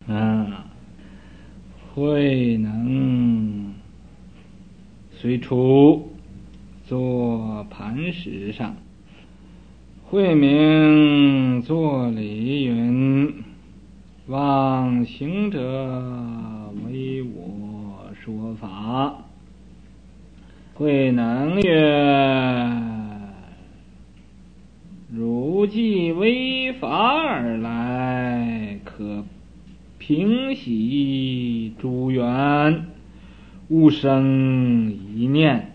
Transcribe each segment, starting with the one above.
啊，慧能虽处坐磐石上，慧明作礼云：望行者为我说法。慧能曰：汝既为法而来，可平息诸缘，勿生一念。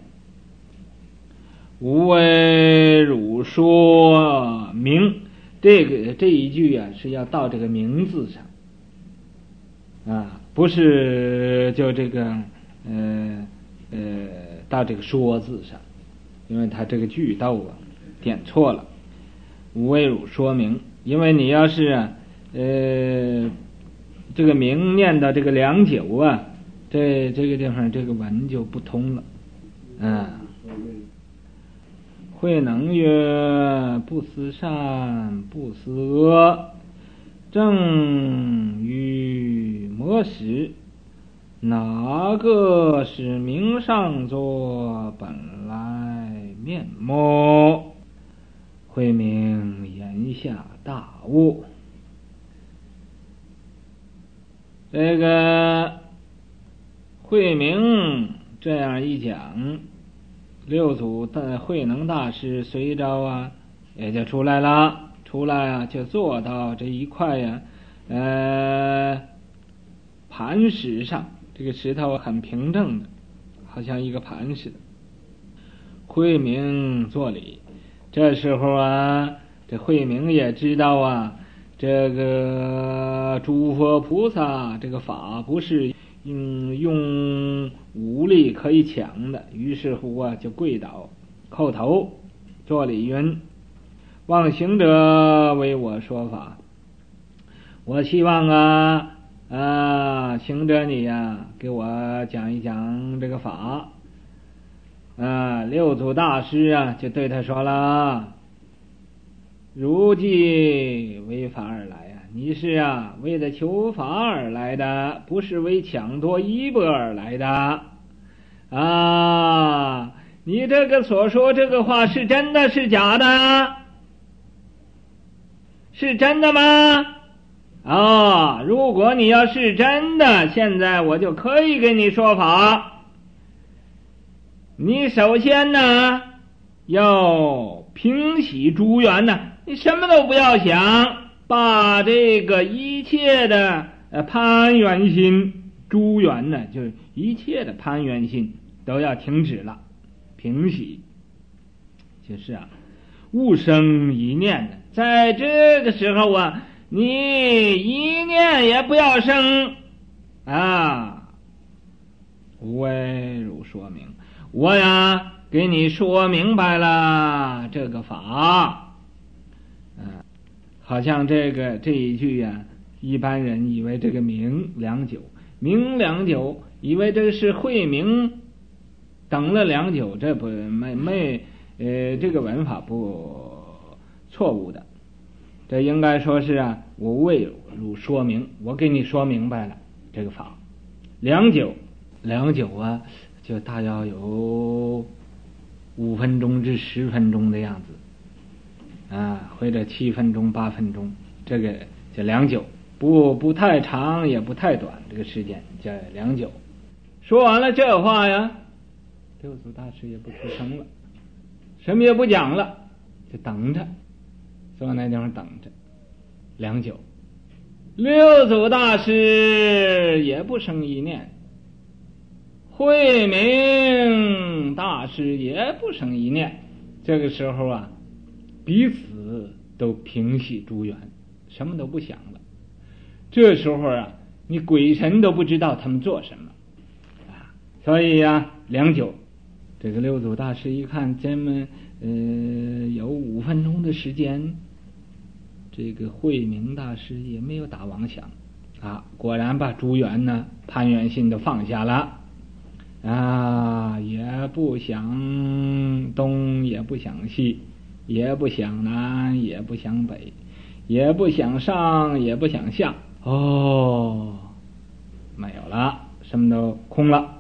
吾为汝说明。这一句啊，是要到这个名字上啊，不是就这个到这个说字上，因为他这个句逗啊点错了。吾为汝说明，因为你要是这个明念到这个良久啊，这个地方这个文就不通了啊。慧能曰：不思善，不思恶，正与魔识，哪个是明上座本来面目？慧明言下大悟。这个慧明这样一讲，六祖的慧能大师随着啊也就出来了，出来啊就坐到这一块呀磐石上，这个石头很平正的，好像一个磐似的。慧明作礼，这时候啊，这慧明也知道啊，这个诸佛菩萨这个法不是用武力可以抢的，于是乎啊就跪倒叩头作礼云：望行者为我说法。我希望行者你呀给我讲一讲这个法。六祖大师啊就对他说了：如既为法而来啊，你是啊为了求法而来的，不是为抢夺衣钵而来的啊！你这个所说这个话是真的是假的？是真的吗？如果你要是真的，现在我就可以给你说法。你首先呢要平息诸缘呢，你什么都不要想，把这个一切的攀缘心，诸缘呢就是一切的攀缘心都要停止了，平息。就是勿生一念的，在这个时候啊，你一念也不要生吾为汝说明，我呀给你说明白了这个法。好像这一句呀，一般人以为这个明良久以为这是慧明等了良久，这不这个文法不错误的，这应该说是我为汝说明，我给你说明白了这个法。良久啊，就大约有5分钟至10分钟的样子或者7分钟8分钟，这个叫良久，不太长也不太短，这个时间叫良久。说完了这话呀，六祖大师也不出声了，什么也不讲了，就等着，坐那地方等着良久。六祖大师也不生一念，慧明大师也不生一念。这个时候彼此都平息诸缘，什么都不想了。这时候你鬼神都不知道他们做什么所以良久。这个六祖大师一看咱们有5分钟的时间，这个慧明大师也没有打妄想果然把诸缘呢攀缘心都放下了也不想东，也不想西，也不想南，也不想北，也不想上，也不想下哦，没有了，什么都空了。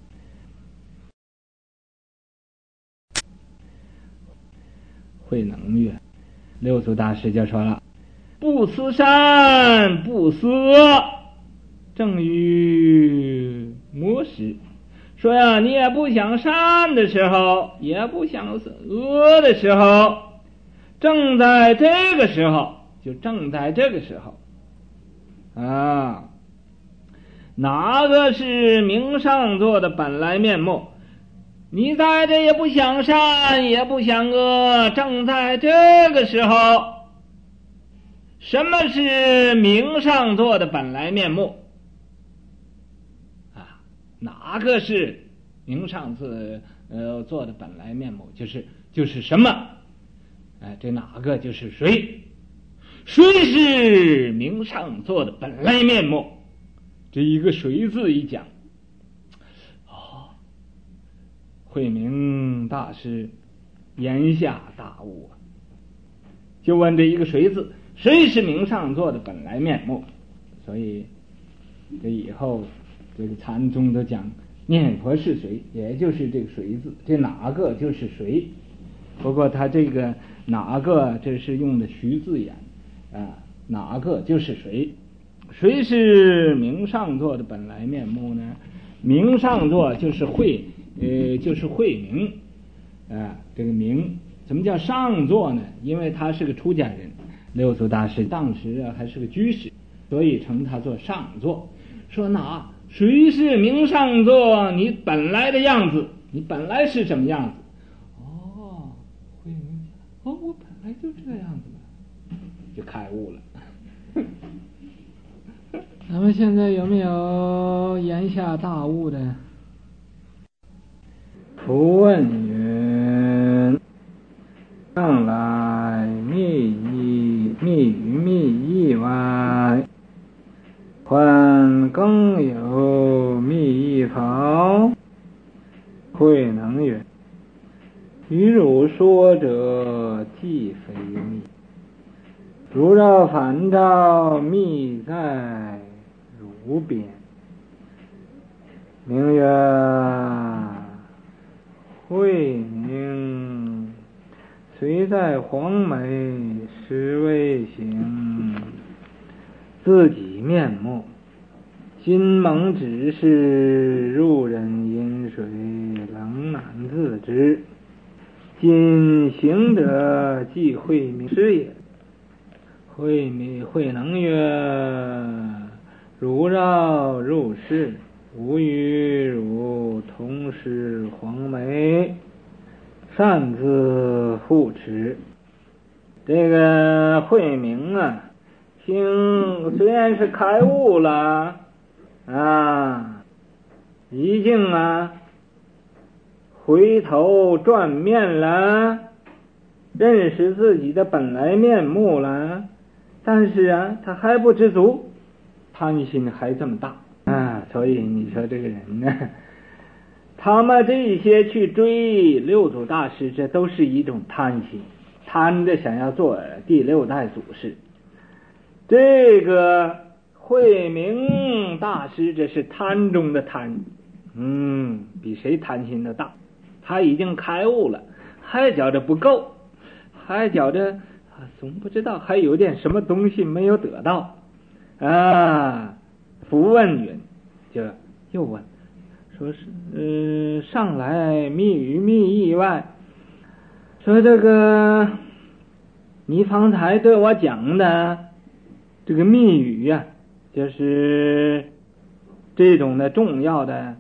慧能曰，六祖大师就说了，不思善，不思恶，正与魔识。说呀，你也不想善的时候，也不想恶的时候，正在这个时候，就正在这个时候啊，哪个是明上座的本来面目？你在这也不想善，也不想恶，正在这个时候，什么是明上座的本来面目？啊，哪个是明上座的本来面目？就是什么？这哪个就是谁？谁是明上座的本来面目？这一个谁字一讲，慧明大师言下大悟，就问这一个谁字，谁是明上座的本来面目？所以这以后这个禅宗都讲念佛是谁，也就是这个谁字，这哪个就是谁。不过他这个哪个这是用的徐字眼啊，哪个就是谁。谁是明上座的本来面目呢？明上座就是就是慧明这个明怎么叫上座呢？因为他是个出家人，六祖大师当时还是个居士，所以称他做上座。说谁是明上座？你本来的样子，你本来是什么样子？慧明我本来就这样子嘛，就开悟了。咱们现在有没有言下大悟的？不问云，上来密于密意外，还更有密意否？慧能曰，与汝说者既非密，如照反照，密在汝边。名曰慧明，虽在黄梅，实未醒自己面目。今蒙指示，入人饮水，冷难自知。今行者即慧明师也。慧能曰，汝绕入室，吾与汝同食黄梅，擅自护持。这个慧明虽然是开悟了已经回头转面了，认识自己的本来面目了，但是他还不知足，贪心还这么大所以你说这个人呢，他们这些去追六祖大师，这都是一种贪心，贪着想要做第六代祖师。这个慧明大师这是贪中的贪，比谁贪心的大。他已经开悟了，还觉着不够，还觉着总不知道还有点什么东西没有得到不问云，就又问说是上来密于密意外，说这个你方才对我讲的这个密语就是这种的重要的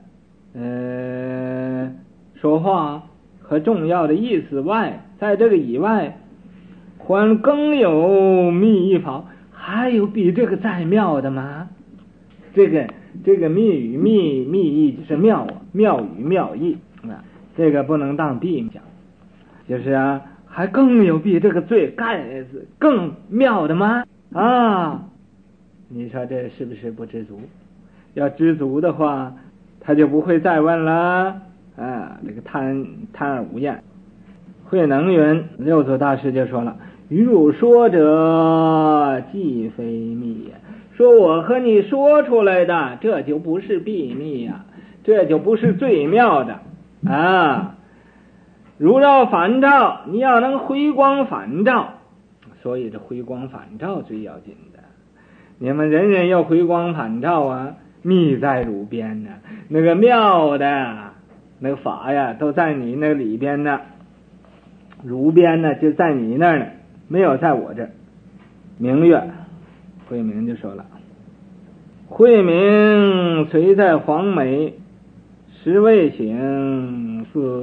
说话和重要的意思外，在这个以外还更有密意法，还有比这个再妙的吗？这个密语密意就是妙语妙意这个不能当地讲，就是还更有比这个更妙的吗？你说这是不是不知足？要知足的话，他就不会再问了这个贪而无厌。慧能云，六祖大师就说了，与汝说者既非密也， 说我和你说出来的，这就不是秘密呀，这就不是最妙的啊！如照反照，你要能回光返照，所以这回光返照最要紧的。你们人人要回光返照啊，秘在汝边呢，那个妙的那个法呀，都在你那里边呢，汝边呢就在你那儿呢，没有在我这儿。明月，慧明就说了，慧明虽在黄梅，实未醒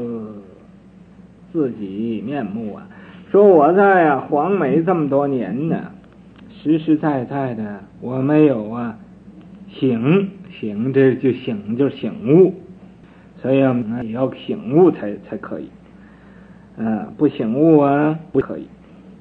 自己面目啊。说我在黄梅这么多年呢，实实在在的我没有醒，这就醒就是醒悟，所以也要醒悟才可以，不醒悟不可以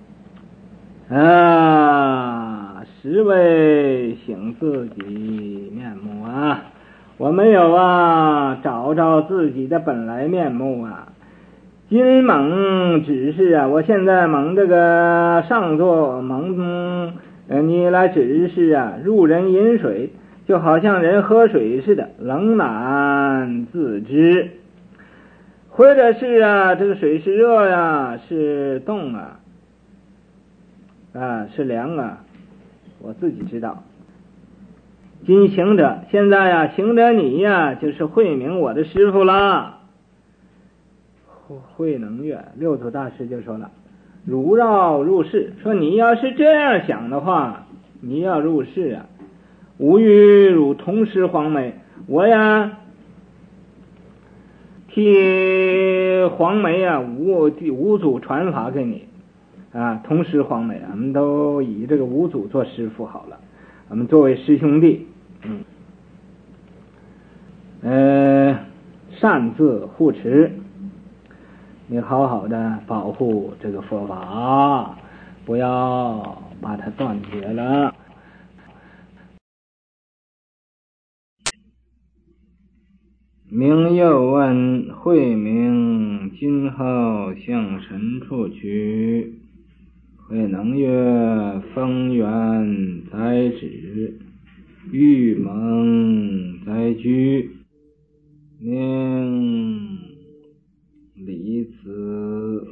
实未醒自己面目啊，我没有找着自己的本来面目啊。今蒙指示我现在蒙这个上座蒙你来指示入人饮水，就好像人喝水似的，冷暖自知，或者是这个水是热是冻是凉我自己知道。今行者，现在行者你就是慧明我的师父啦。慧能月六祖大师就说了，如要入世，说你要是这样想的话，你要入世吾与汝同师黄梅，我替黄梅五祖传法给你同师黄梅，我们都以这个五祖做师父好了，我们作为师兄弟，擅自护持，你好好的保护这个佛法，不要把它断绝了。明又问慧明，今后向神处去？慧能曰：风源在止，玉蒙在居，明离子，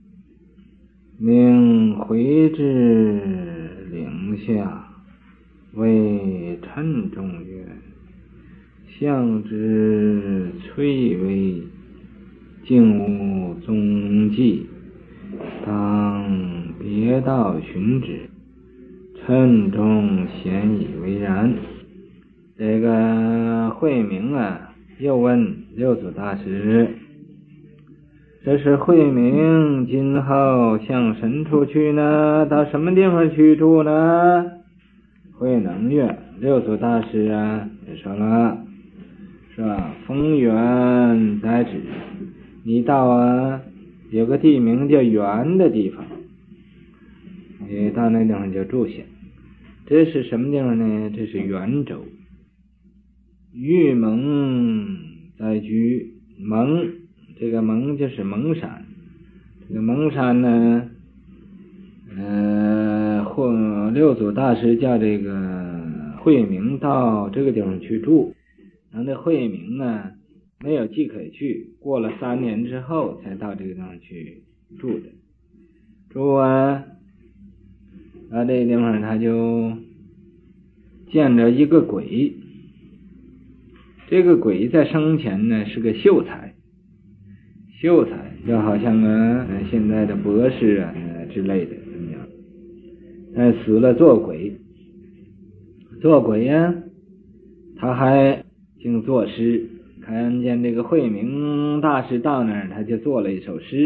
明回至岭下，为陈中曰：向之翠微，竟无踪迹，当别道寻之。陈中咸以为然。这个慧明又问六祖大师，这是慧明今后向神处去呢，到什么地方去住呢？慧能曰，六祖大师也说了，是吧？风源在止，你到有个地名叫源的地方，你到那地方就住下。这是什么地方呢？这是元州。玉蒙在居，蒙这个蒙就是蒙山，这个蒙山呢六祖大师叫这个慧明到这个地方去住，然后那慧明没有迹可去，过了3年之后才到这个地方去住的。住这个地方他就见着一个鬼，这个鬼在生前呢是个秀才，就好像现在的博士之类的怎么样，但死了做鬼他还竟作诗，看见这个慧明大师到那儿，他就做了一首诗。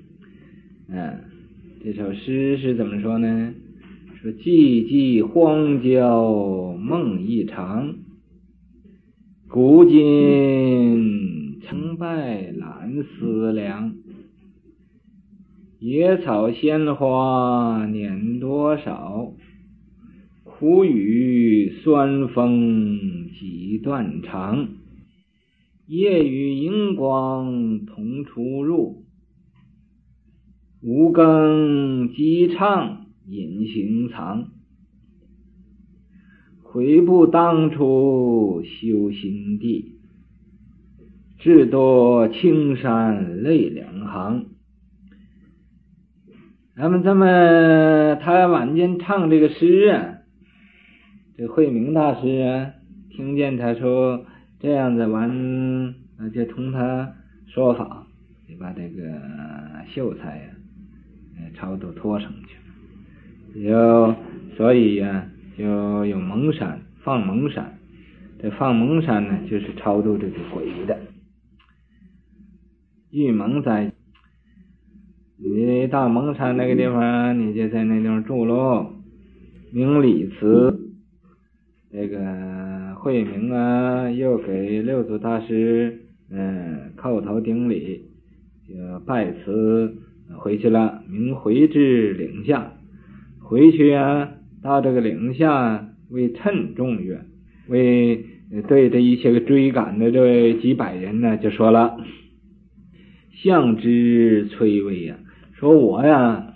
这首诗是怎么说呢？说寂寂荒郊梦一场，古今成败懒思量，野草鲜花念多少，苦雨酸风几断肠，夜与荧光同出入，五更鸡唱隐形藏。 悔不当初修心地，志多青山泪两行。那么他晚间唱这个诗啊，这慧明大师啊，听见他说这样子完，就同他说法，就把这个秀才超度拖上去了。所以呀，就有蒙山放蒙山，这放蒙山呢，就是超度这个鬼的。玉蒙在你到蒙山那个地方，你就在那地方住喽。明礼辞，这个慧明啊，又给六祖大师叩头顶礼，就拜辞回去了。明回至岭下，回去啊，到这个岭下为称众乐，为对这一些个追赶的这几百人呢，就说了：相之崔巍呀，说我呀，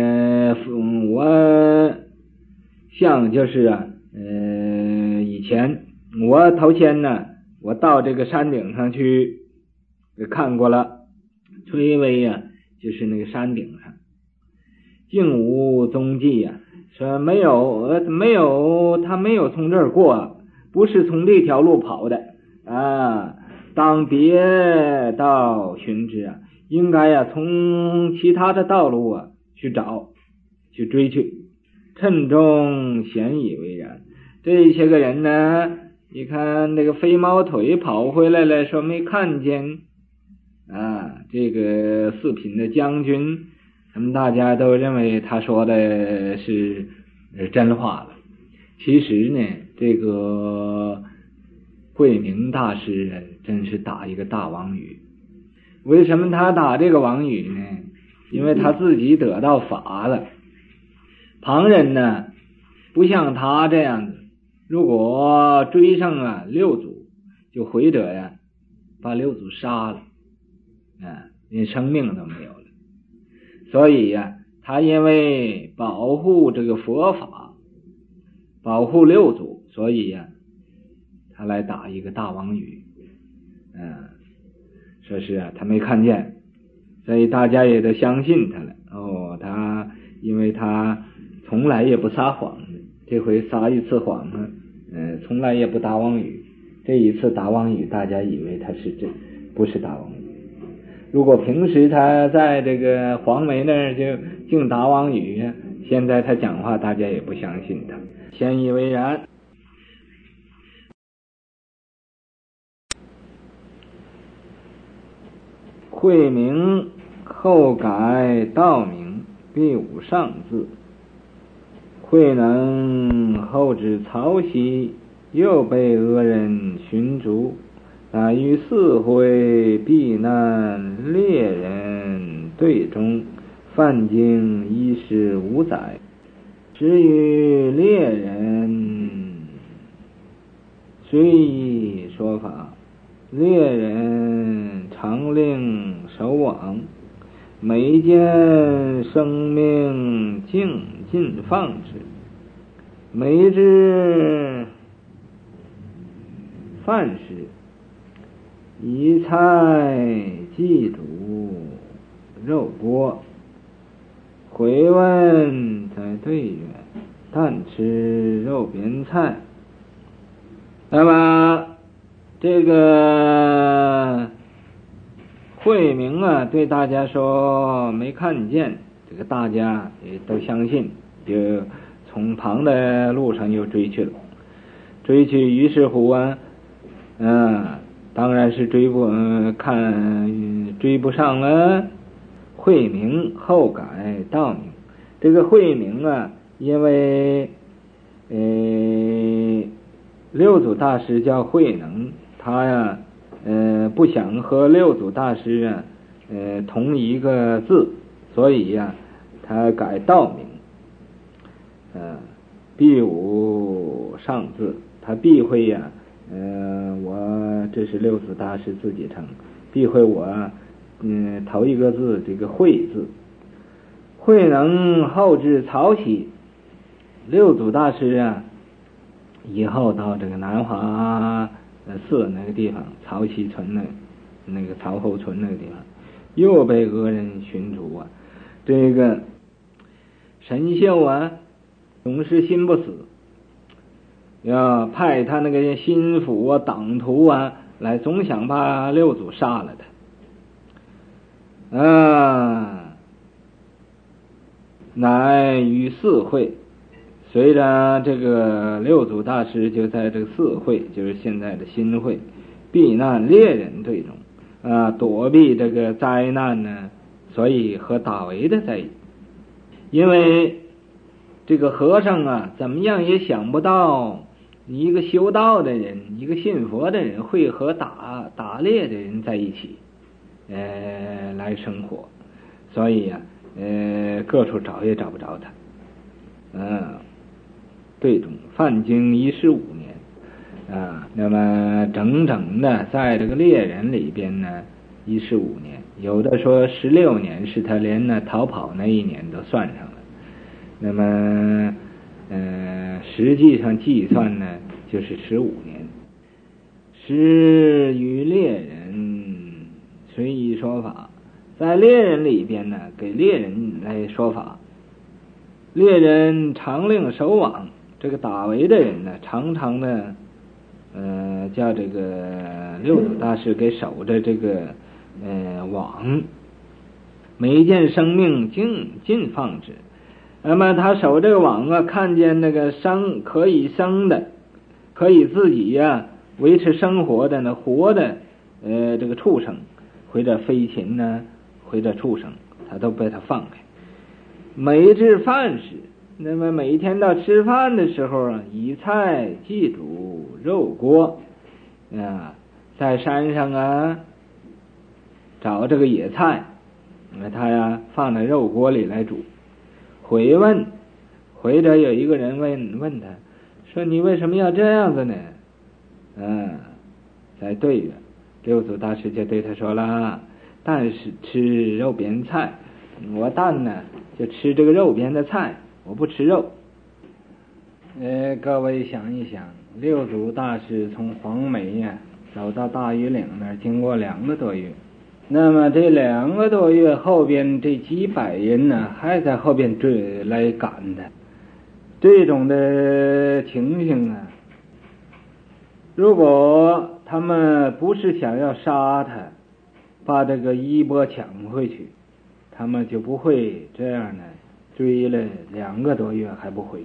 我相就是啊，以前我头先呢，我到这个山顶上去看过了，崔巍呀，就是那个山顶上，竟无踪迹呀，说没有，他没有从这儿过，不是从这条路跑的啊，当别道寻之啊，应该呀从其他的道路啊去找去追去。称中鲜以为然，这些个人呢，你看那个飞毛腿跑回来了，说没看见啊，这个四品的将军，他们大家都认为他说的是真话了。其实呢，这个慧明大师真是打一个大妄语。为什么他打这个妄语呢？因为他自己得到法了。旁人呢，不像他这样子，如果追上啊六祖，就回者呀，把六祖杀了，连生命都没有了。所以呀，他因为保护这个佛法，保护六祖，所以呀，他来打一个大妄语，说是啊，他没看见，所以大家也都相信他了。因为他从来也不撒谎，这回撒一次谎呢，从来也不打妄语。这一次打妄语，大家以为他是不是打妄语。如果平时他在这个黄梅那儿就净打妄语，现在他讲话大家也不相信他，先以为然。慧明后改道名，必无上字。慧能后至曹溪，又被俄人寻逐，乃于四会避难猎人队中，犯经15载。至于猎人虽一说法，猎人常令守往，每见生命尽放之，每之饭食，以菜祭煮肉锅。回问在对曰：但吃肉边菜。那么这个慧明啊，对大家说没看见，这个大家也都相信，就从旁的路上又追去了。追去，于是乎啊，当然是追不上了。慧明后改道名，这个慧明啊，因为六祖大师叫慧能，他呀不想和六祖大师啊同一个字，所以呀他改道名，必无上字，他避讳呀我这是六祖大师自己称，避讳我头一个字这个慧字。慧能后至曹溪，六祖大师啊以后到这个南华寺那个地方，曹溪村那个曹后村那个地方，又被俄人寻逐啊。这个神秀啊，总是心不死，要派他那个心腹啊、党徒啊来，总想把六祖杀了他。乃与四会，随着这个六祖大师就在这个四会，就是现在的新会，避难猎人队中躲避这个灾难呢，所以和大为的在一起。因为这个和尚啊，怎么样也想不到一个修道的人，一个信佛的人会和打猎的人在一起来生活，所以各处找也找不着他。对中犯经115年那么整整的在这个猎人里边呢115年，有的说16年，是他连逃跑那一年都算上了。那么实际上计算呢就是15年。诗与猎人随意说法，在猎人里边呢，给猎人来说法。猎人常令守网，这个打围的人呢，常常的叫这个六祖大师给守着这个网，每件生命尽放之。那么他守这个网啊，看见那个可以生的，可以自己维持生活的呢，活的这个畜生，或者飞禽呢，或者畜生，他都被他放开。每至饭时，那么每天到吃饭的时候以菜祭煮肉锅在山上找这个野菜，他放在肉锅里来煮。回着有一个人问他说，你为什么要这样子呢？在对着六祖大师就对他说了，但是吃肉边菜，我蛋呢就吃这个肉边的菜，我不吃肉。各位想一想，六祖大师从黄梅走到大庾岭那儿，经过2个多月，那么这2个多月后边这几百人呢还在后边追来赶他，这种的情形如果他们不是想要杀他，把这个衣钵抢回去，他们就不会这样追了2个多月还不回。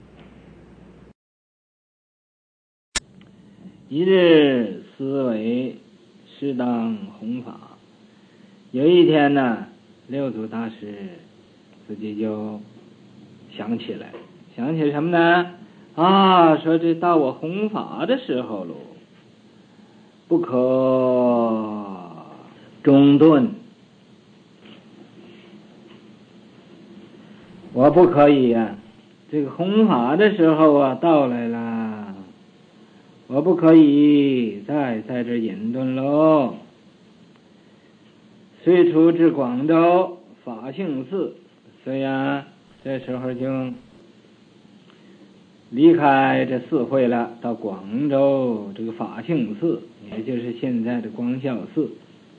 一日思维适当弘法，有一天六祖大师自己就想起什么呢？说这到我弘法的时候喽，不可中顿，我不可以这个弘法的时候到来了，我不可以再在这隐遁喽。虽出至广州法性寺，所以这时候就离开这寺会了，到广州这个法性寺，也就是现在的光孝寺，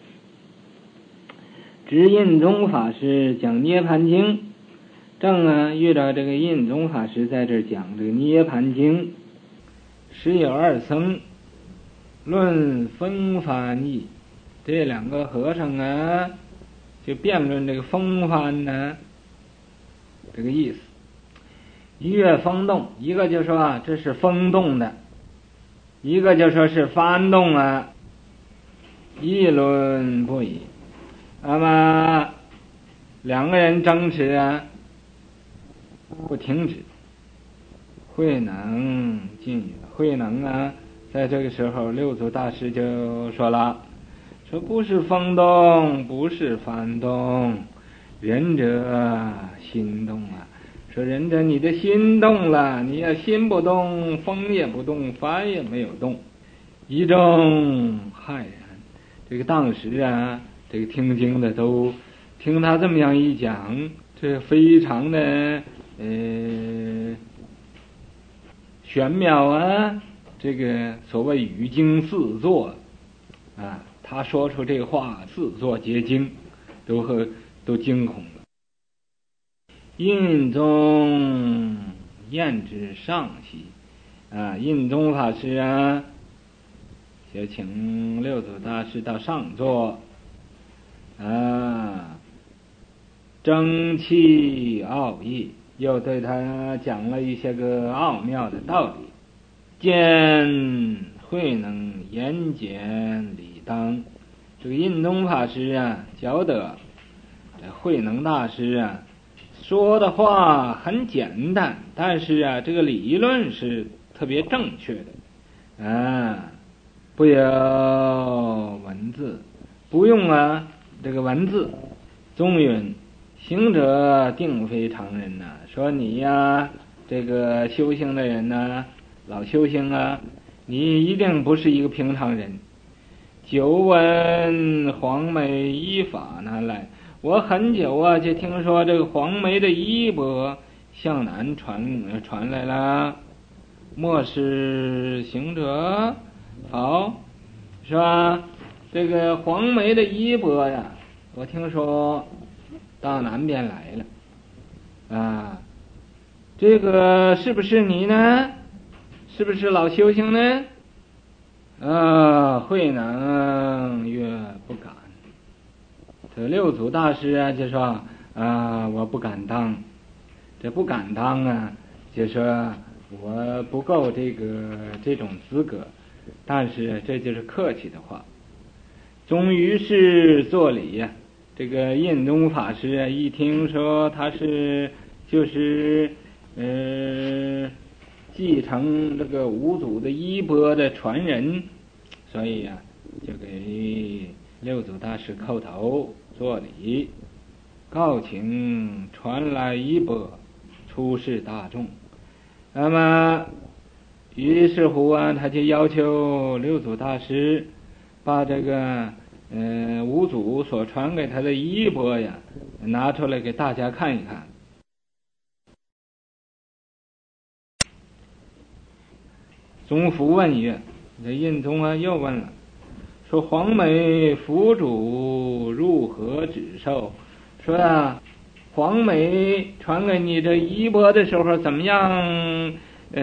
值印宗法师讲涅盘经，正遇到这个印宗法师在这讲这个涅盘经。时有2僧论风帆义，这2个和尚就辩论这个风帆这个意思。一月风动，一个就说这是风动的，一个就说是帆动议论不已。那么2个人争执不停止。慧能进语，慧能在这个时候六祖大师就说了，说不是风动，不是帆动，仁者心动说仁者你的心动了，你要心不动，风也不动，帆也没有动，一众骇然。这个当时这个听经的都听他这么样一讲，这非常的玄妙啊，这个所谓语经四作啊，他说出这话四作皆惊，都惊恐了。印宗验之上席啊，印宗法师啊，就请六祖大师到上座啊，争其奥义，又对他讲了一些个奥妙的道理。见慧能言简理当，这个印宗法师啊，觉得这慧能大师啊说的话很简单，但是啊，这个理论是特别正确的啊，不有文字，不用啊这个文字。宗云：行者定非常人呐，说你呀，这个修行的人呐，老修行啊，你一定不是一个平常人。久闻黄梅衣法拿来，我很久啊就听说这个黄梅的衣钵向南传来了，莫是行者好，是吧？这个黄梅的衣钵呀，我听说到南边来了啊，这个是不是你呢？是不是老修行呢？慧能曰不敢。这六祖大师啊就说我不敢当。这不敢当啊，就说我不够这种资格，但是这就是客气的话。终于是作礼呀，这个印宗法师啊，一听说他是就是继承这个五祖的衣钵的传人，所以啊，就给六祖大师叩头作礼，告请传来衣钵，出示大众。那么于是乎啊，他就要求六祖大师把这个五祖所传给他的衣钵呀拿出来给大家看一看。宗福问曰，这印宗啊又问了，说黄梅福主如何指授？说啊，黄梅传给你这衣钵的时候怎么样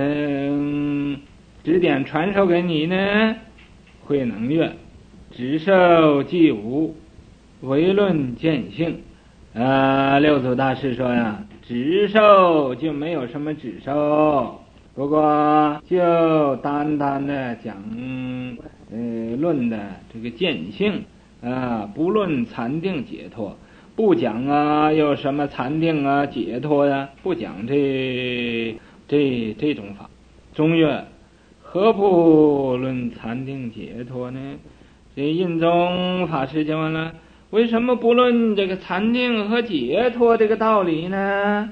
指点传授给你呢？慧能曰，指授既无，唯论见性。六祖大师说呀，指授就没有什么指授，不过就单单的讲论的这个见性不论禅定解脱，不讲有什么禅定解脱呀，不讲这种法。中曰，何不论禅定解脱呢？这印宗法师就问了，为什么不论这个禅定和解脱这个道理呢？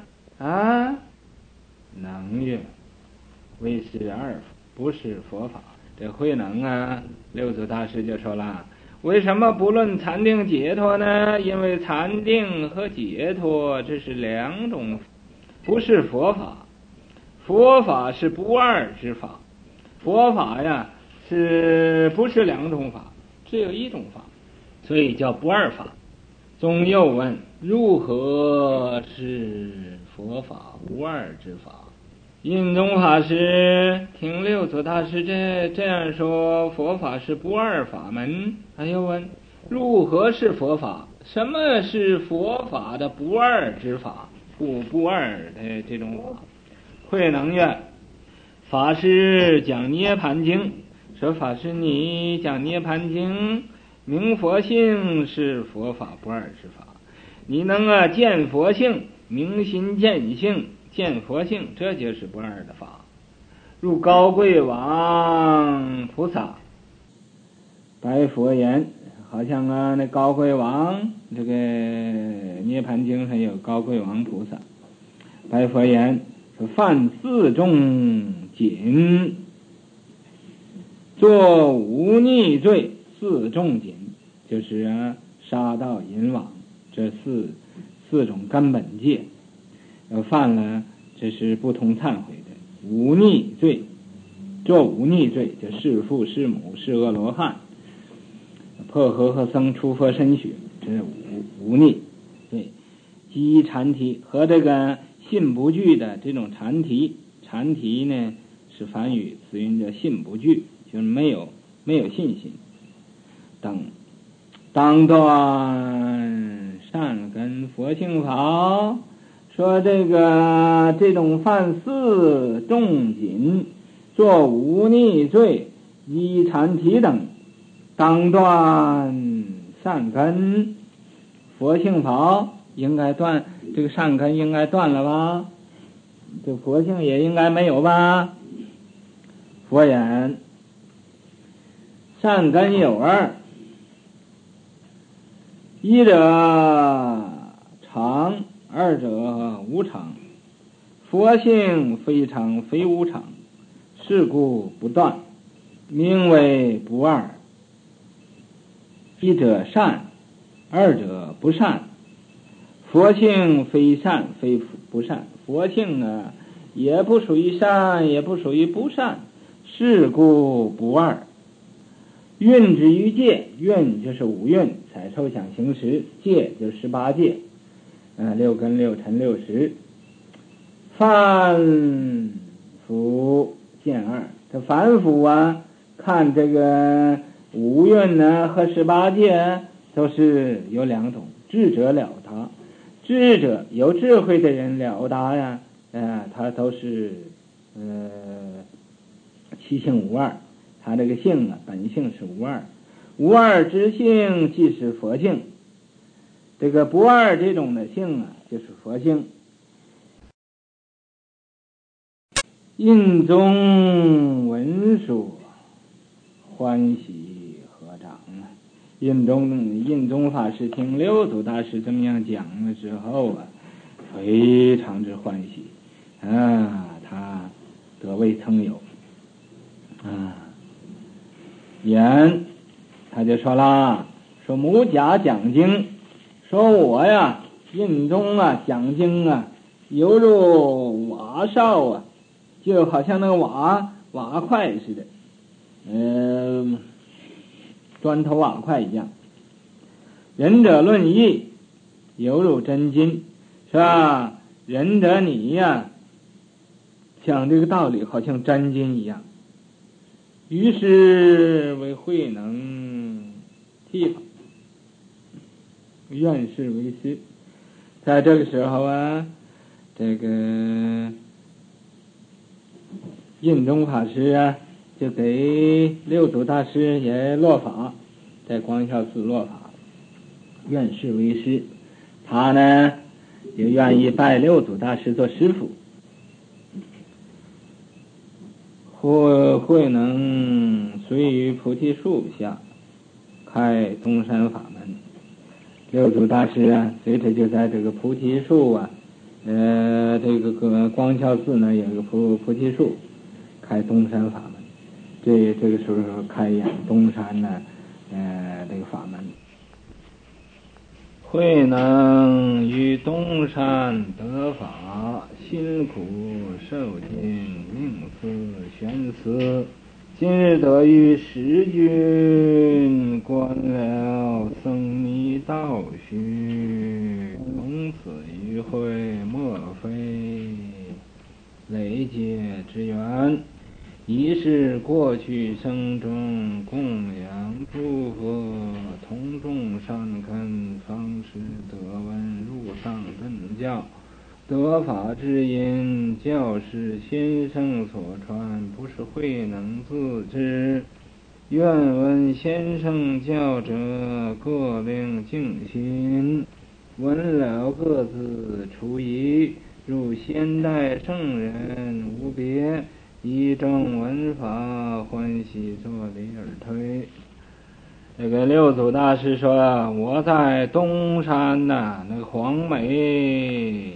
能曰，为是二法，不是佛法。这慧能六祖大师就说了，为什么不论禅定解脱呢？因为禅定和解脱这是两种，不是佛法。佛法是不二之法，佛法呀是不是两种法，只有一种法，所以叫不二法。宗又问，如何是佛法无二之法？印宗法师听六祖大师这样说，佛法是不二法门，他又问，如何是佛法？什么是佛法的不二之法？不二的这种法。慧能曰，法师讲涅盘经，说法师你讲涅盘经，明佛性是佛法不二之法，你能见佛性，明心见性，见佛性，这就是不二的法。入高贵王菩萨白佛言，好像那高贵王这个涅盘经上有高贵王菩萨，白佛言，说犯四众谨，作无逆罪，四众谨就是杀盗淫妄这四种根本戒，犯了这是不同忏悔的， 无逆罪，做无逆罪，就弑父弑母，是阿罗汉，破和合僧，出佛身血，这是无逆罪。积禅提和这个信不具的这种禅提，禅提呢是梵语词音叫信不具，就是没有信心。当断善根佛性法，说这种犯四重谨，做无逆罪，依禅提等，当断善根佛性法，应该断，这个善根应该断了吧？这佛性也应该没有吧？佛言：善根有二，一者常，二者无常。佛性非常非无常，是故不断，名为不二。一者善，二者不善。佛性非善非不善，佛性啊也不属于善，也不属于不善，是故不二。蕴之于戒，蕴就是五蕴，采抽想行识，戒就是18戒，六根六尘六识。凡夫见二，这凡夫啊，看这个五蕴呢和18戒都是有两种，智者了达，智者有智慧的人了达呀，他都是其性无二，他这个性啊本性是无二，无二之性即是佛性，这个不二这种的性啊就是佛性。印宗闻说，欢喜合掌啊！印宗法师听六祖大师这么样讲了之后啊，非常之欢喜啊，他得未曾有啊。言他就说啦，说母甲讲经，说我呀印宗啊讲经啊，犹如瓦哨啊，就好像那个瓦块似的，砖头瓦块一样。仁者论义，犹如真金，是吧？仁者你呀，讲这个道理好像真金一样。于是为慧能剃发，愿是为师。在这个时候啊，这个印宗法师啊，就给六祖大师也落法，在光孝寺落法，愿是为师。他呢也愿意拜六祖大师做师父。慧能随于菩提树下开东山法门，六祖大师啊，随着就在这个菩提树啊，这个光孝寺呢有一个菩提树，开东山法门。这个时候开演东山呢，这个法门。慧能于东山得法，辛苦受尽，命思悬思。今日得于时君，观了僧尼道须，从此一会，莫非累劫之缘。已是过去生中供养诸佛，同种善根，方使得闻入上正教。得法之因，教是先生所传，不是慧能自知。愿闻先生教者，各令静心，闻了各自除疑，如先代圣人无别。一正闻法，欢喜作礼而退。这个六祖大师说，我在东山呐，那个黄梅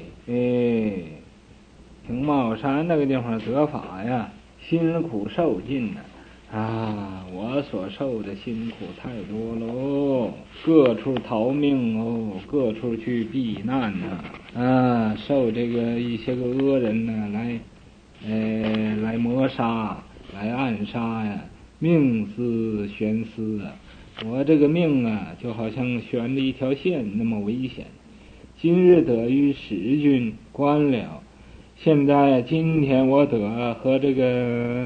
平茂山那个地方得法呀，辛苦受尽了啊！我所受的辛苦太多喽，各处逃命哦，各处去避难呐，受这个一些个恶人呢来来谋杀，来暗杀呀，命似悬丝啊！我这个命啊，就好像悬着一条线，那么危险。今日得与使君官了，现在今天我得和这个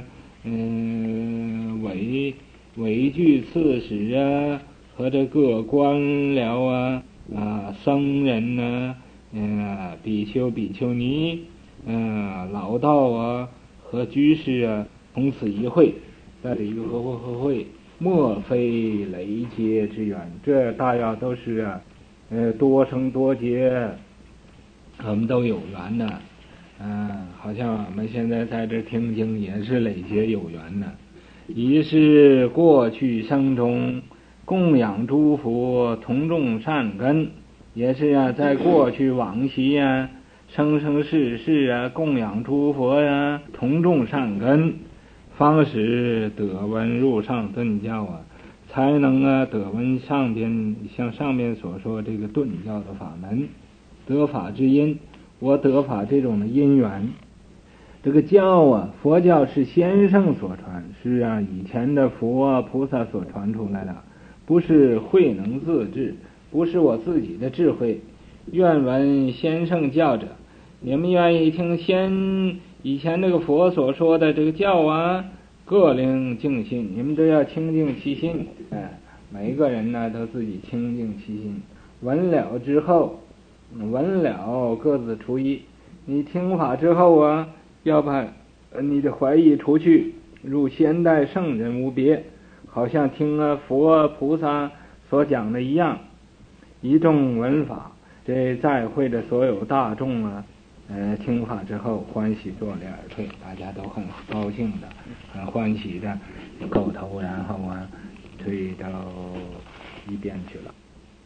伪具刺史啊，和这各官僚啊僧人呢比丘比丘尼老道啊和居士啊同此一会，在这一个会，莫非雷劫之缘，这大要都是多生多劫，我们都有缘的。好像我们现在在这听经也是累劫有缘的。一是过去生中供养诸佛，同种善根，也是在过去往昔生生世世供养诸佛同种善根，方使得闻入上顿教才能得闻像上面所说这个顿教的法门，得法之因。我得法这种的因缘，这个教佛教是先圣所传，是以前的佛菩萨所传出来的，不是慧能自治，不是我自己的智慧。愿闻先圣教者，你们愿意听以前这个佛所说的这个教各令净心，你们都要清净其心。每一个人呢都自己清净其心。闻了之后，闻了各自除疑。你听法之后要把你的怀疑除去，入先代圣人无别，好像听佛菩萨所讲的一样。一众闻法，这在会的所有大众听法之后欢喜作礼而退，大家都很高兴的，很欢喜的叩头，然后退到一边去了。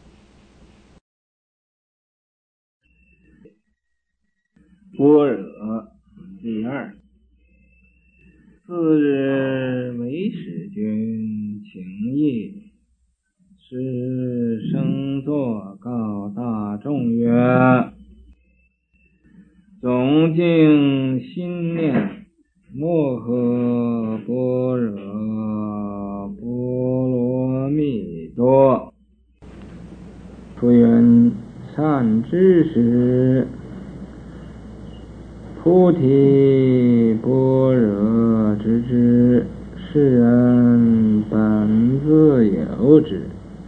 般若第二。次日为使君请意，是生作告大众曰：总静心念，摩诃般若波罗蜜多。复云：善知识，菩提般若之知，是人本自有之。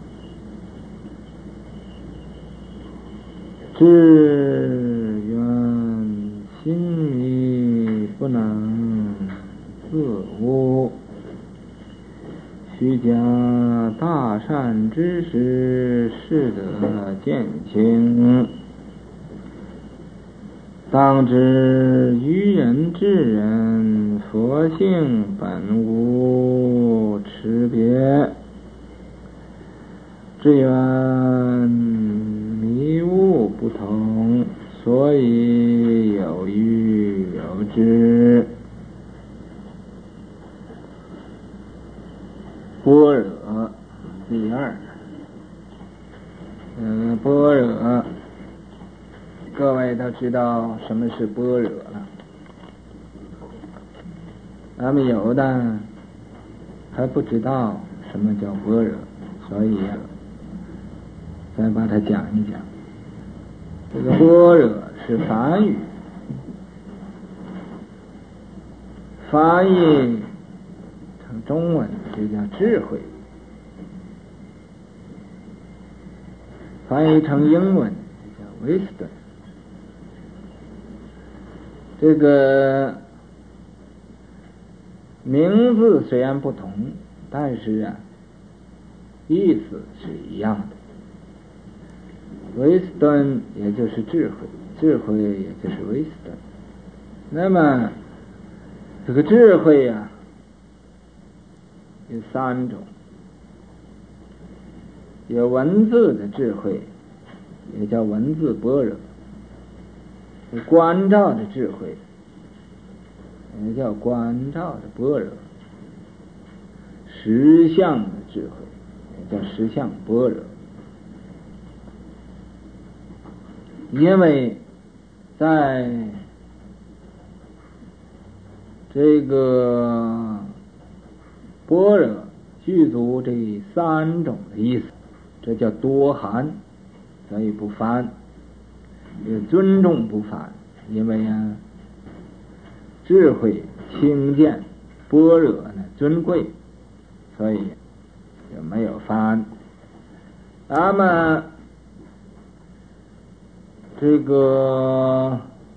志愿心迷，不能自悟。须假大善知识，是得见清。当知愚人智人，佛性本无差别。只缘迷悟不同，所以有欲有知。般若第二。般若，各位都知道什么是般若了。咱们有的还不知道什么叫般若，所以再把它讲一讲。这个般若是梵语，翻译成中文就叫智慧，翻译成英文就叫 wisdom。这个名字虽然不同，但是意思是一样的。wisdom 也就是智慧，智慧也就是 wisdom。那么这个智慧有三种，有文字的智慧，也叫文字般若；有观照的智慧，也叫观照的般若；实相的智慧，也叫实相般若。因为在这个般若具足这3种的意思，这叫多含，所以不翻，也尊重不翻，因为智慧清见般若呢尊贵，所以也没有翻。那么这个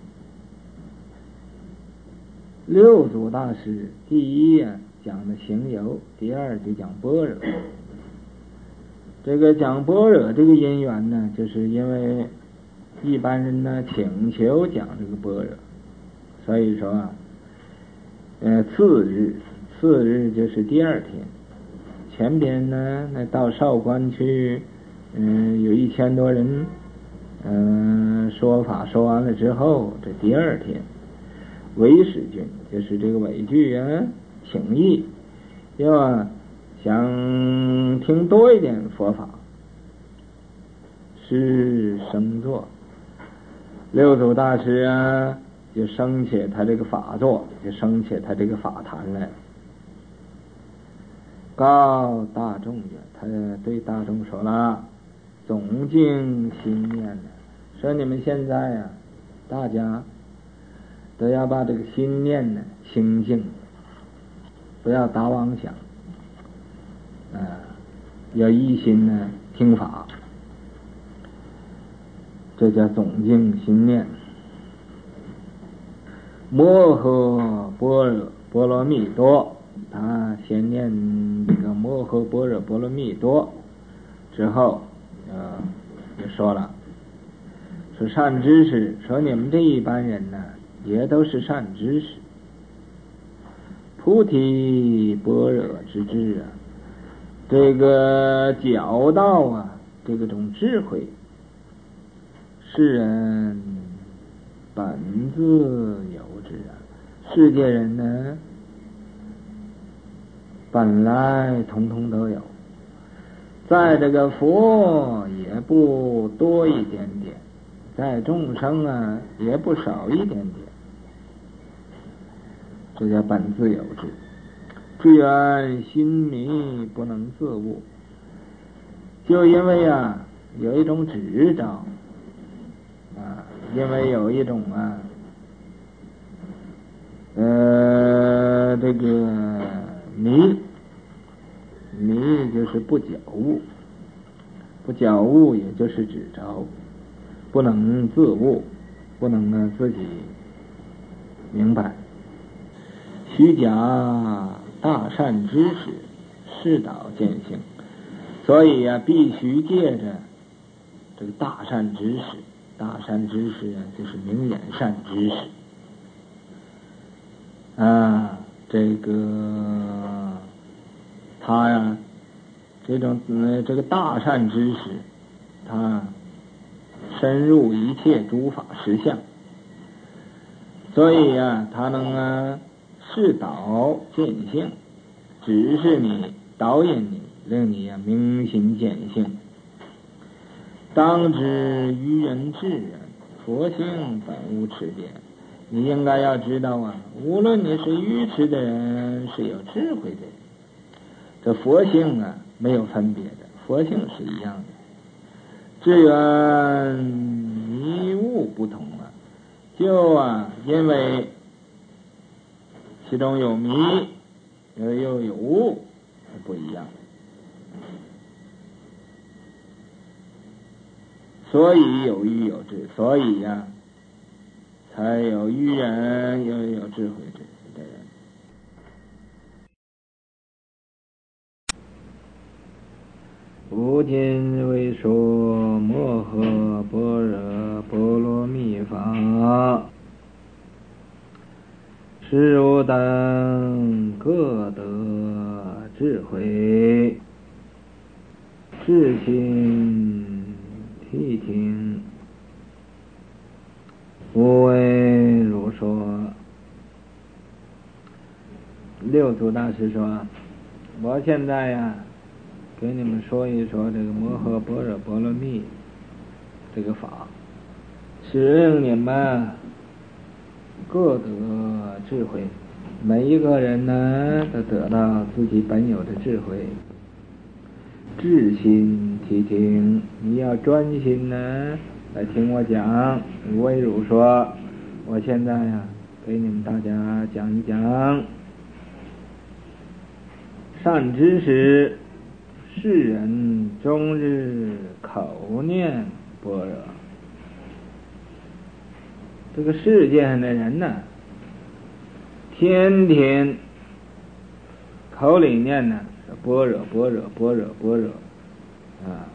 六祖大师第一讲的行由，第二就讲般若。这个讲般若这个因缘呢，就是因为一般人呢请求讲这个般若，所以说次日就是第2天，前边呢那到少关去，有1000多人，说法说完了之后，这第2天，韦使君就是这个韦具请意，要想听多一点佛法，是生座。六祖大师就升起他这个法座，就升起他这个法坛来，告大众他对大众说了，总经心念说你们现在大家都要把这个心念清净，不要打妄想，要一心听法，这叫总经心念。摩诃般若波罗蜜多，他先念这个摩诃般若波罗蜜多之后，就说了，说善知识，说你们这一般人呢，也都是善知识，菩提般若之智这个教道这个种智慧，世人本自有之世界人呢本来统统都有，在这个佛也不多一点点，在众生也不少一点点，这叫本自有之。至缘心迷不能自悟，就因为有一种执着因为有一种这个迷就是不觉悟，不觉悟也就是执着，不能自悟，不能自己明白。虚假大善知识，示导见性，所以必须借着这个大善知识。大善知识就是明眼善知识这个他这种这个大善知识，他深入一切诸法实相，所以他能示导见性，指示你，导引你，令你明心见性。当知愚人智人，佛性本无差别。你应该要知道无论你是愚痴的人，是有智慧的人，这佛性没有分别的，佛性是一样的。至缘迷悟不同就因为其中有迷又有悟，不一样。所以有愚有智，所以才有愚人，又有智慧的人。吾今为说摩诃般若波罗蜜法，使汝等各得智慧，至心谛听，无为如说。六祖大师说，我现在给你们说一说这个摩诃般若波罗蜜这个法，使令你们各得智慧， 每一个人呢都得到自己本有的智慧。智心谛听，你要专心呢来听我讲。为如说，我现在呀给你们大家讲一讲善知识，世人终日口念般若。这个世界上的人呢，天天口里念呢般若般若般若般若啊，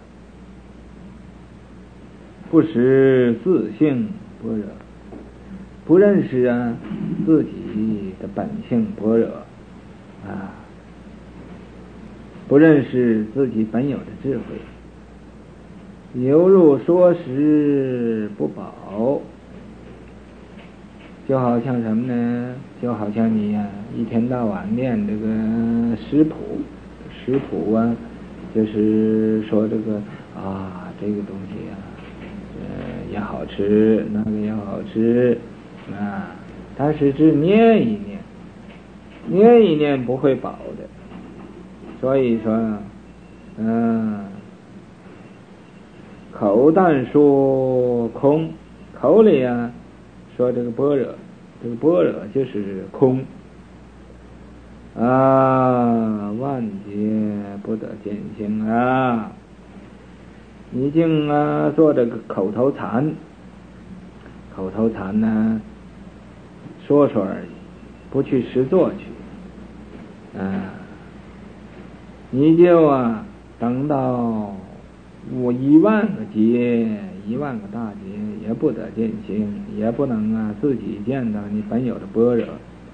不识自性般若，不认识自己的本性般若啊，不认识自己本有的智慧，犹如说食不饱。就好像什么呢？就好像你一天到晚念这个食谱啊，就是说这个这个东西也好吃，那个也好吃啊，但是只念一念不会饱的。所以说口但说空，口里说这个般若，这个般若就是空万劫不得见性啊！你净做这个口头禅呢，说说而已，不去实做去你就等到10000个劫10000个大劫也不得见性，也不能自己见到你本有的般若，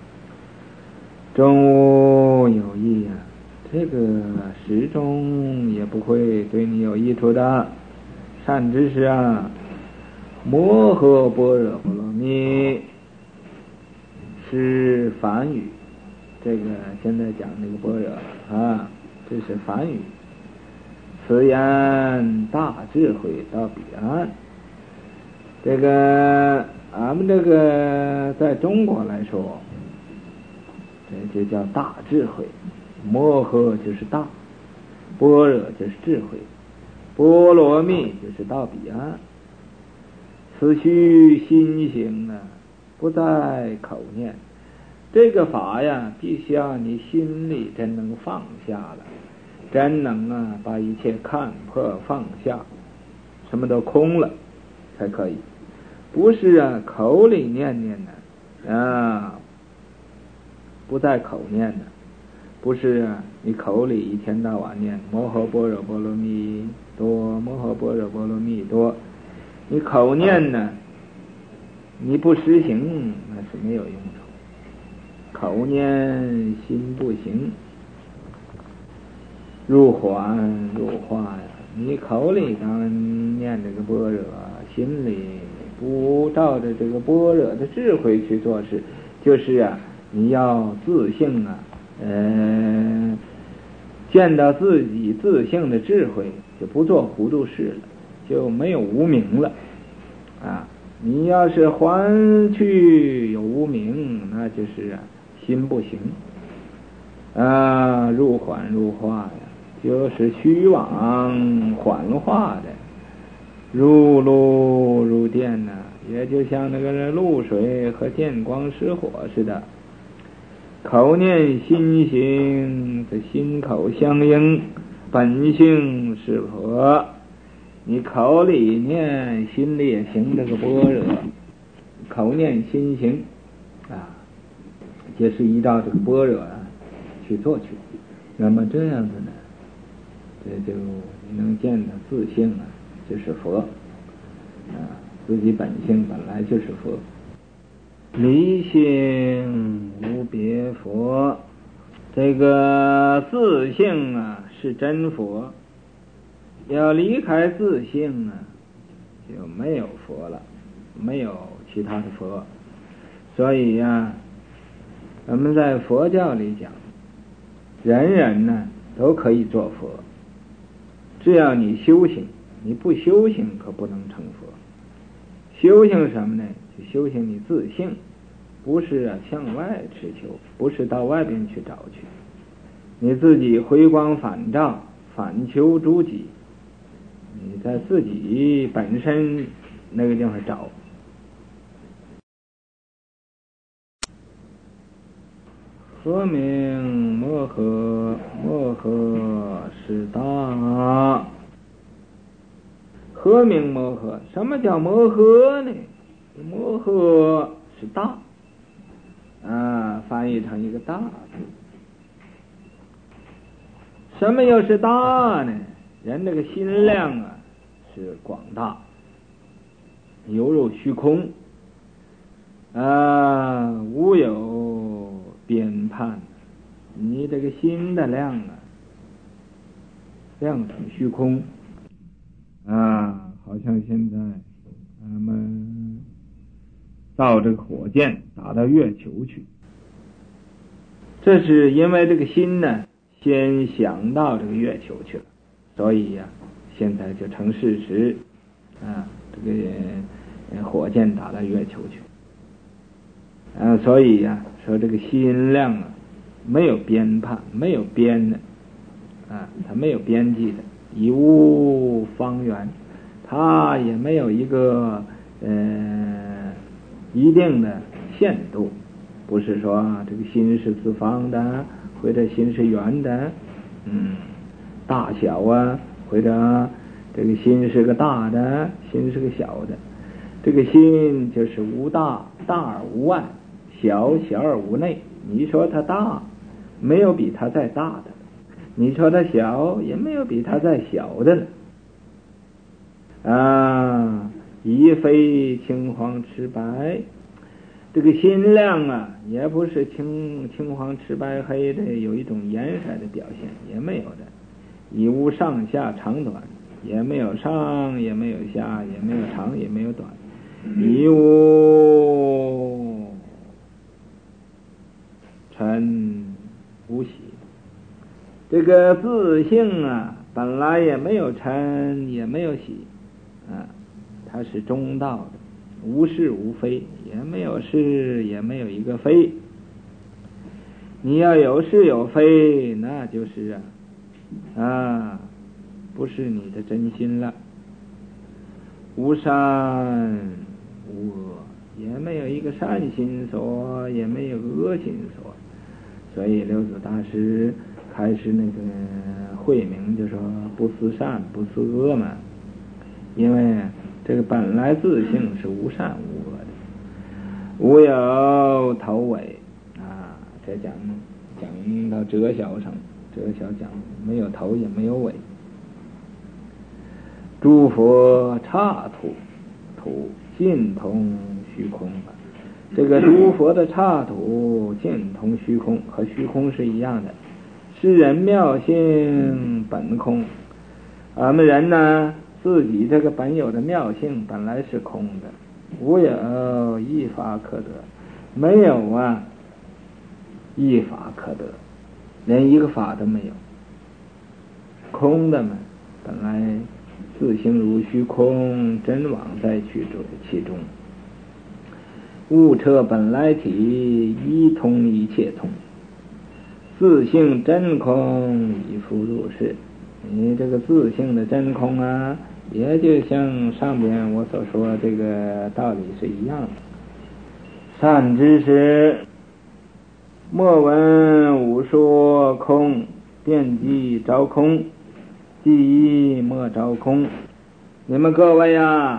终无有益这个始终也不会对你有益处的。善知识摩诃般若波罗蜜是梵语，这个现在讲这个般若这是梵语。此言大智慧到彼岸。这个俺们这个在中国来说，这就叫大智慧。摩诃就是大，般若就是智慧，波罗蜜就是到彼岸。此须心行不在口念。这个法必须要你心里真能放下了，真能把一切看破放下，什么都空了才可以。不是口里念不在口念不是你口里一天到晚念摩诃般若波罗蜜多，摩诃般若波罗蜜多，你口念你不实行那是没有用处。口念心不行，入缓入化你口里当然念这个般若，心里不照着这个般若的智慧去做事，就是你要自性见到自己自性的智慧，就不做糊涂事了，就没有无明了你要是还去有无明，那就是心不行入缓入化就是虚妄缓化的，入露入电也就像那个露水和电光失火似的。口念心行，这心口相应，本性是佛。你口里念，心里也行这个般若，口念心行就是依照这个般若去做去。那么这样子呢，这就你能见到自性就是佛自己本性本来就是佛。离性无别佛，这个自性是真佛，要离开自性就没有佛了，没有其他的佛。所以我们在佛教里讲，人人都可以做佛，只要你修行，你不修行可不能成佛。修行什么呢？就修行你自性不是向外持求，不是到外边去找去，你自己回光返照，反求诸己，你在自己本身那个地方找。和名摩诃，摩诃是大。和名摩诃，什么叫摩诃呢？摩诃是大翻译成一个大字。什么又是大呢？人这个心量是广大，犹如虚空无有边判。你这个心的量量成虚空好像现在咱们造这个火箭打到月球去，这是因为这个心呢先想到这个月球去了，所以现在就成事实这个火箭打到月球去所以说这个心量没有边判，没有边的它没有边际的，以无方圆，它也没有一个一定的限度，不是说这个心是四方的，或者心是圆的大小或者这个心是个大的，心是个小的。这个心就是无大，大而无外，小，小而无内。你说它大，没有比它再大的，你说它小，也没有比它再小的了亦非青黄赤白。这个心量也不是青黄赤白黑的有一种颜色的表现，也没有的。亦无上下长短，也没有上，也没有下，也没有长，也没有短。亦无嗔无喜。这个自性本来也没有嗔，也没有喜它是中道的，无是无非，也没有是，也没有一个非。你要有是有非，那就是不是你的真心了。无善无恶，也没有一个善心所，也没有恶心所。所以六祖大师开始那个慧名就说不思善不思恶嘛，因为这个本来自性是无善无恶的，无有头尾这讲到哲小上，哲小讲没有头也没有尾。诸佛刹土尽通虚空这个诸佛的刹土尽通虚空，和虚空是一样的。是人妙性本空，俺们人呢自己这个本有的妙性本来是空的，无有一法可得，没有一法可得，连一个法都没有。空的嘛，本来自性如虚空，真妄在其中。物彻本来体，一通一切通。自性真空，亦复如是。你这个自性的真空也就像上边我所说这个道理是一样的。善知识，莫闻吾说空，遍计着空，即莫着空。你们各位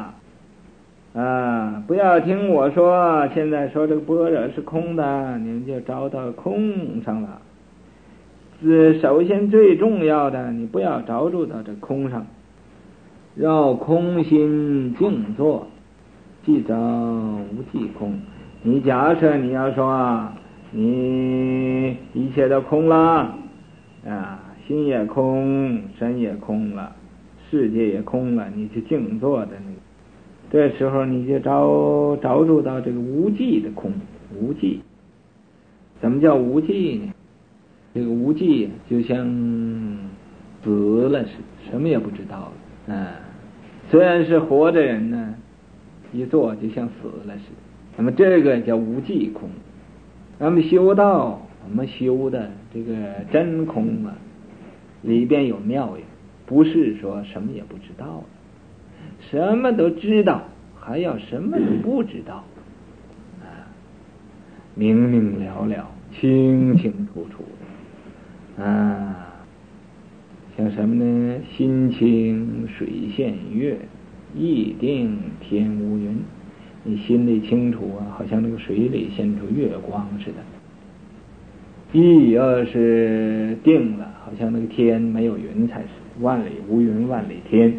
不要听我说现在说这个般若是空的，你们就着到空上了。首先最重要的，你不要着住到这空上，绕空心静坐，即着无际空。你假设你要说你一切都空了心也空，身也空了，世界也空了，你去静坐的这时候你就着住到这个无际的空。无际，怎么叫无际呢？这个无际就像死了似的，什么也不知道了虽然是活着人呢，一坐就像死了似的， 那么这个叫无际空。那么修道，我们修的这个真空啊，里边有妙用，不是说什么也不知道的，什么都知道，还要什么都不知道啊，明明了了，清清楚楚的啊。像什么呢？心清水现月，意定天无云。你心里清楚啊，好像那个水里现出月光似的。意要是定了，好像那个天没有云才是，万里无云万里天。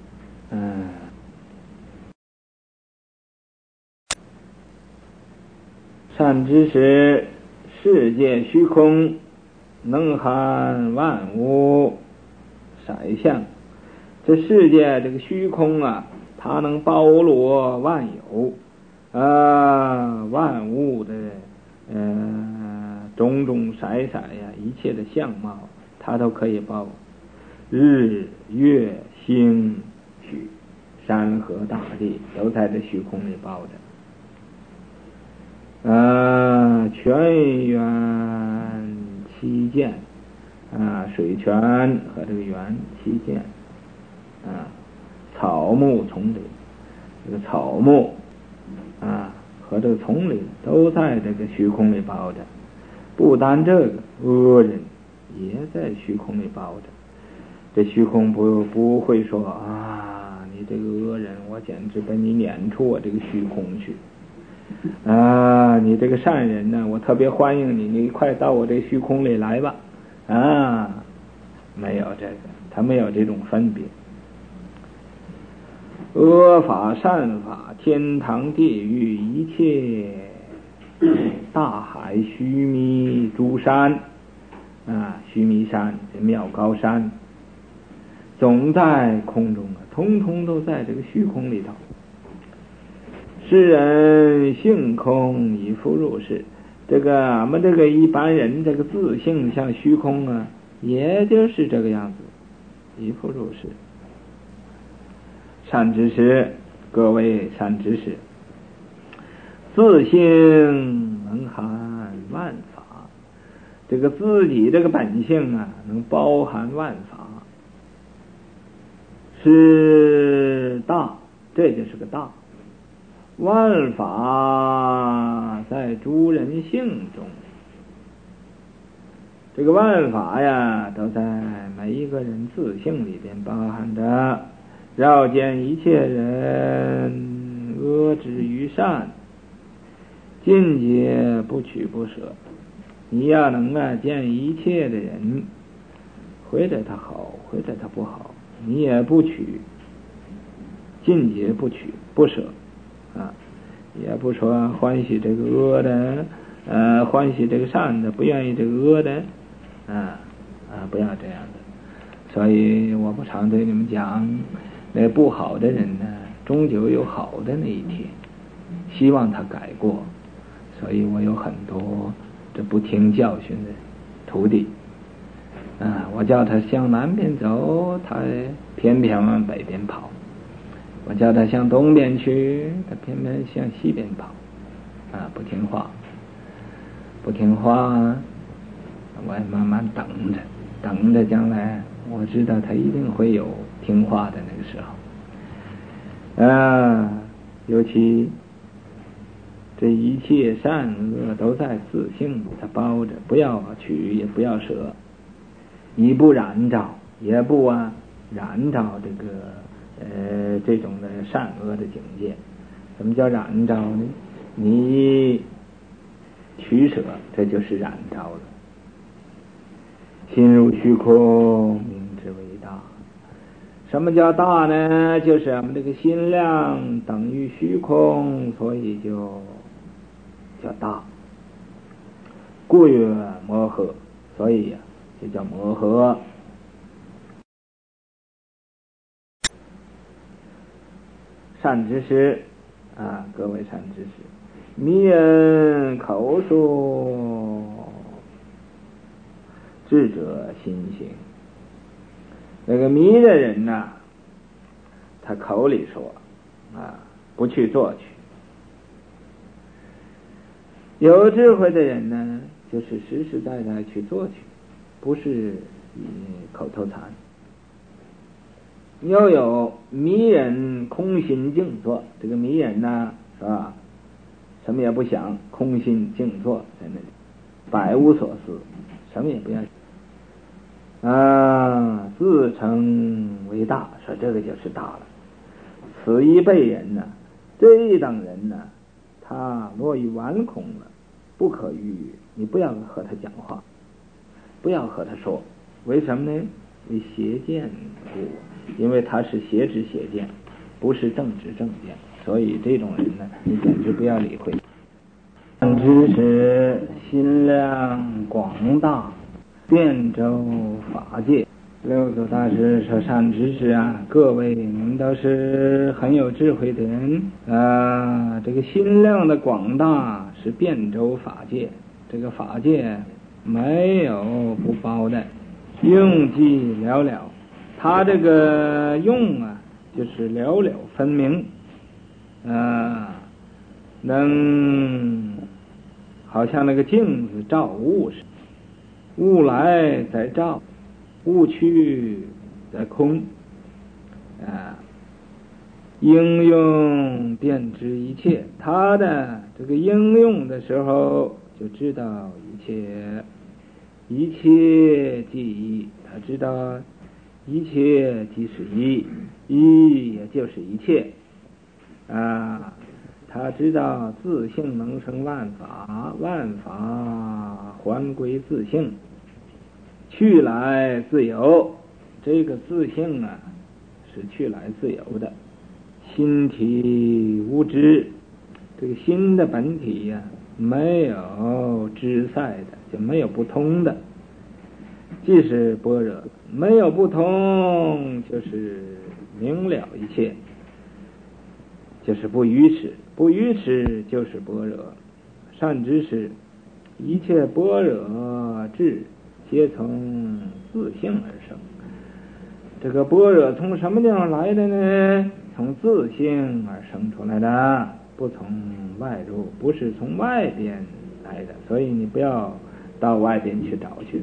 善知识，世界虚空，能含万物色相。这世界这个虚空啊，它能包罗万有万物的种种色彩呀，一切的相貌，它都可以包。日月星许山河大地都在这虚空里包着。泉源七涧水泉和这个源七涧草木丛林，这个草木和这个丛林都在这个虚空里包着。不单这个，恶人也在虚空里包着。这虚空不会说你这个恶人，我简直把你撵出我这个虚空去你这个善人呢，我特别欢迎你，你快到我这虚空里来吧没有这个，他没有这种分别。恶法善法，天堂地狱，一切大海须弥诸山须弥山妙高山，总在空中通通都在这个虚空里头。世人性空以复入世，这个俺们这个一般人这个自性像虚空也就是这个样子，以复入世。善知识，各位善知识，自性能含万法，这个自己这个本性能包含万法，是大，这就是个大。万法在诸人性中，这个万法呀，都在每一个人自性里边包含着。绕见一切人，恶之于善，尽皆不取不舍。你要能见一切的人，或者他好，或者他不好，你也不取，尽皆不取不舍也不说欢喜这个恶的欢喜这个善的，不愿意这个恶的不要这样的。所以我不常对你们讲，那不好的人呢，终究有好的那一天，希望他改过。所以我有很多这不听教训的徒弟我叫他向南边走，他偏偏往北边跑；我叫他向东边去，他偏偏向西边跑不听话，不听话我也慢慢等着将来我知道他一定会有听话的那个时候尤其这一切善恶都在自性里他包着，不要取也不要舍，你不染着也不染着这个这种的善恶的境界。什么叫染着呢？你取舍，这就是染着了。心入虚空，名之为大。什么叫大呢？就是我们这个心量等于虚空，所以就叫大。故曰摩诃，所以就叫摩诃。善知识各位善知识，迷人口述，智者心行。那个迷的人他口里说不去做去， 有智慧的人呢，就是实实在在去做去，不是口头禅。要有迷人空心静坐，这个迷人呢，是吧？什么也不想，空心静坐在那里，百无所思，什么也不要自称为大，说这个就是大了。此一辈人呢，这一等人呢，他落于顽孔了，不可逾越。你不要和他讲话，不要和他说，为什么呢？为邪见故，因为他是邪知邪见，不是正知正见，所以这种人呢，你简直不要理会。善知识心量广大，遍周法界。六祖大师说，善知识啊，各位你们都是很有智慧的人这个心量的广大是遍周法界，这个法界没有不包的，用即了了。他这个用啊，就是了了分明能好像那个镜子照物似的，物来在照，物去在空应用便知一切。他的这个应用的时候就知道一切，一切即一，他知道一切即是一，一也就是一切他知道自性能生万法，万法还归自性，去来自由。这个自性啊，是去来自由的。心体无知，这个心的本体呀，没有知塞的，就没有不通的。即是般若，没有不通，就是明了一切，就是不愚痴，不愚痴就是般若。善知识，一切般若智皆从自性而生。这个般若从什么地方来的呢？从自性而生出来的，不从外入，不是从外边来的。所以你不要到外边去找去，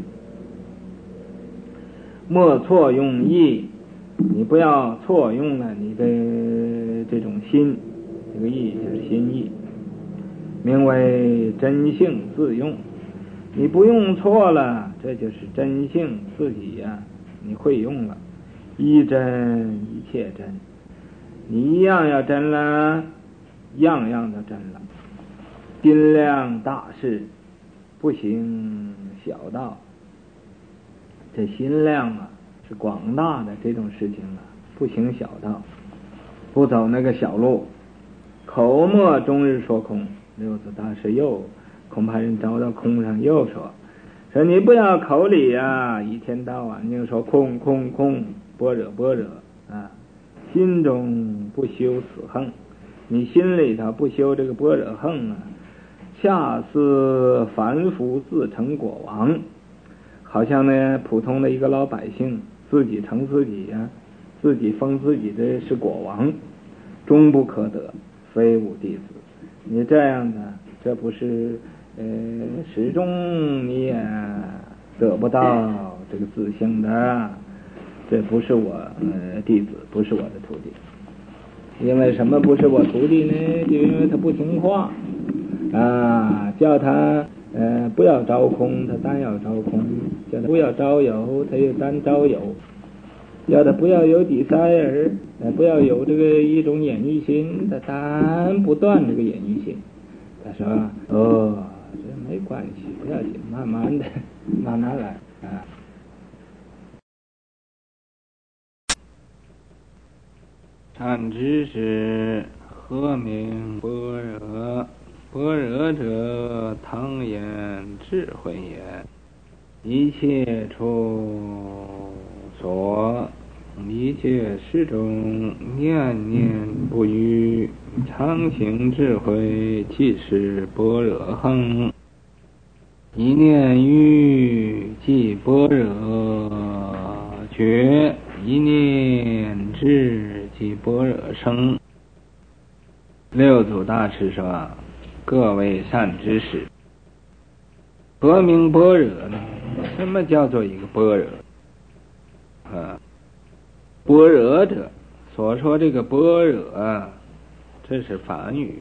莫错用意，你不要错用了你的这种心，这个意就是心意，名为真性自用。你不用错了，这就是真性自己呀，你会用了。一真一切真，你一样要真了，样样都真了。心量大事，不行小道。这心量啊，是广大的这种事情啊，不行小道，不走那个小路。口莫终日说空，六祖大师又恐怕人找到空上又说你不要口里一天到晚就说空空空，般若般若心中不修此横。你心里头不修这个般若横恰似凡夫自成果王，好像呢普通的一个老百姓自己成自己自己封自己的是国王，终不可得，非吾弟子。你这样的，这不是始终你也得不到这个自性的，这不是我弟子，不是我的徒弟。因为什么不是我徒弟呢？就因为他不听话叫他不要招空，他单要招空；叫他不要招有，他又单招有；叫他不要有第三人，不要有这个一种演绎心，他单不断这个演绎心。他说这没关系，不要紧，慢慢的，慢慢来善知识，何名般若？般若者，唐言智慧也。一切处所，一切事中，念念不渝，常行智慧，即是般若横。一念愚，即般若觉；一念智，即般若生。六祖大师说， 各位善知识，何名般若呢？什么叫做一个般若？般若者所说这个般若这是梵语，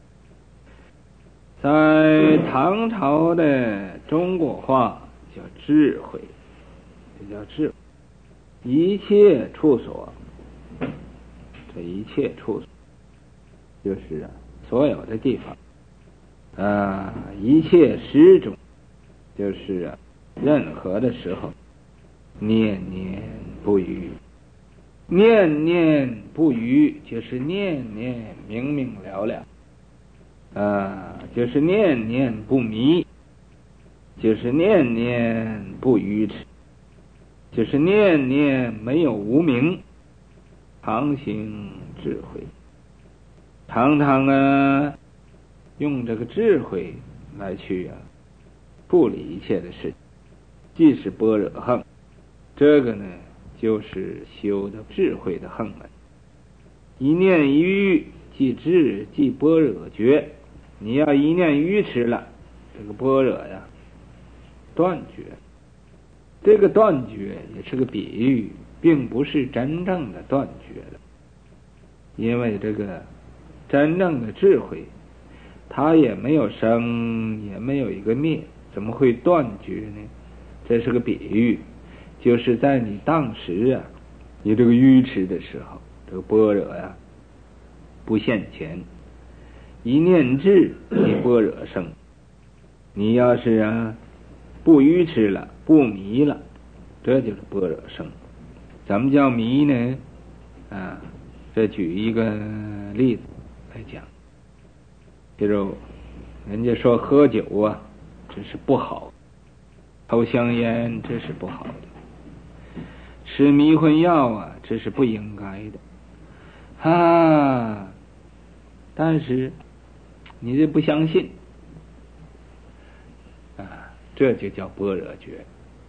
在唐朝的中国话叫智慧，这叫智慧，一切处所，这一切处所就是所有的地方一切时中，就是任何的时候，念念不渝，念念不渝就是念念明明了了就是念念不迷，就是念念不愚痴，就是念念没有无明，常行智慧，常常用这个智慧来去处理一切的事情，即是般若行。这个呢就是修的智慧的行门，一念一语即智即般若觉。你要一念愚痴了，这个般若断绝。这个断绝也是个比喻，并不是真正的断绝了，因为这个真正的智慧它也没有生，也没有一个灭，怎么会断绝呢？这是个比喻，就是在你当时你这个愚痴的时候，这个般若不现前，一念智你般若生。你要是不愚痴了，不迷了，这就是般若生。怎么叫迷呢？这举一个例子来讲，比如人家说喝酒这是不好，抽香烟这是不好的，吃迷魂药这是不应该的但是你这不相信这就叫般若觉。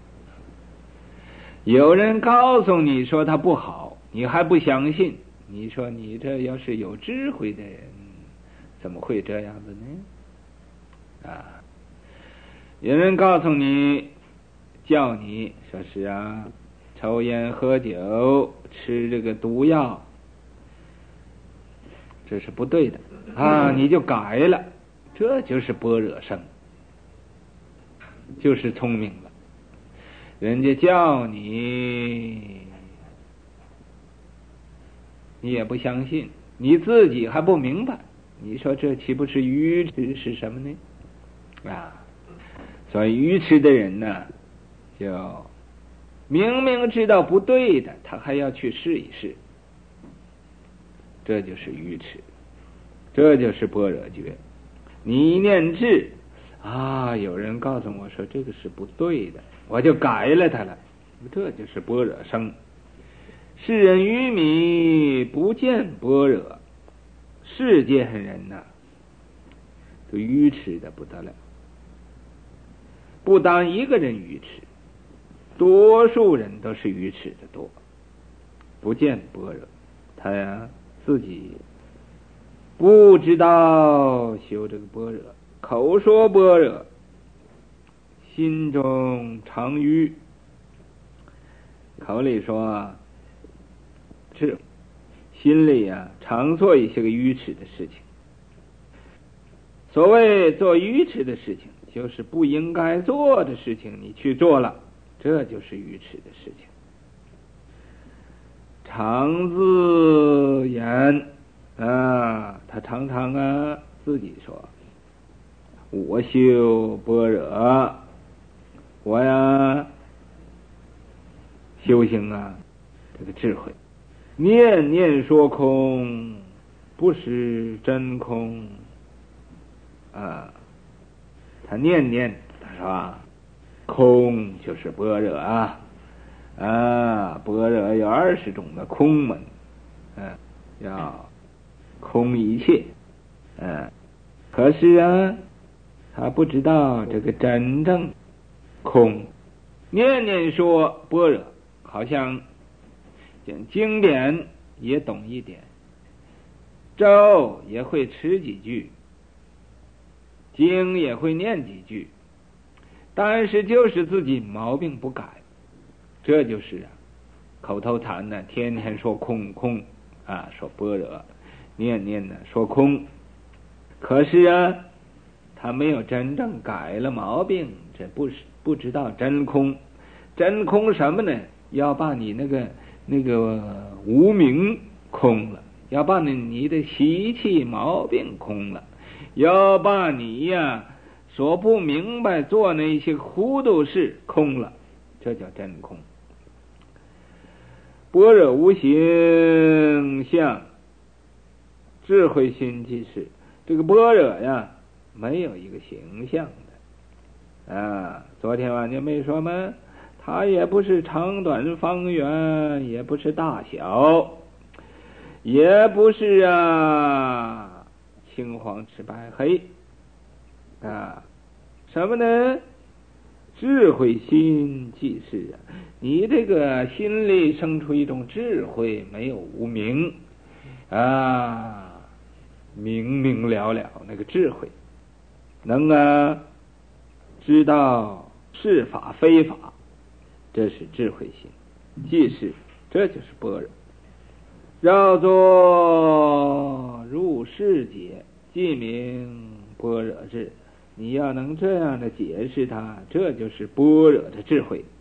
有人告诉你说他不好，你还不相信，你说你这要是有智慧的人怎么会这样子呢？有人告诉你，叫你说是抽烟喝酒吃这个毒药这是不对的你就改了，这就是般若生，就是聪明了。人家叫你，你也不相信，你自己还不明白，你说这岂不是愚痴是什么呢？所以愚痴的人呢，就明明知道不对的，他还要去试一试，这就是愚痴，这就是般若觉。你一念智有人告诉我说这个是不对的，我就改了它了，这就是般若生。世人愚迷不见般若，世间人都愚痴的不得了。不单一个人愚痴，多数人都是愚痴的多，不见般若，他自己不知道修这个般若，口说般若，心中常愚，口里说是，心里常做一些个愚痴的事情。所谓做愚痴的事情，就是不应该做的事情你去做了，这就是愚痴的事情。常自言他常常自己说，我修般若，我修行这个智慧，念念说空，不是真空他念念他说空就是般若般若有20种的空门要空一切可是他不知道这个真正空，念念说般若，好像经典也懂一点，咒也会持几句经也会念几句，但是就是自己毛病不改，这就是口头禅呢，天天说空空说般若，念念呢说空，可是他没有真正改了毛病，这不知道真空。真空什么呢？要把你那个无明空了，要把你的习气毛病空了，要把你说不明白做那些糊涂事空了，这叫真空。般若无形象，智慧心即是。这个般若没有一个形象的昨天晚上没说吗？它也不是长短方圆，也不是大小，也不是青黄赤白黑什么呢？智慧心即是你这个心里生出一种智慧，没有无明明明了了那个智慧，能知道是法非法，这是智慧心，即是，这就是般若。绕作入世解，即名般若智。你要能这样的解释它，这就是般若的智慧。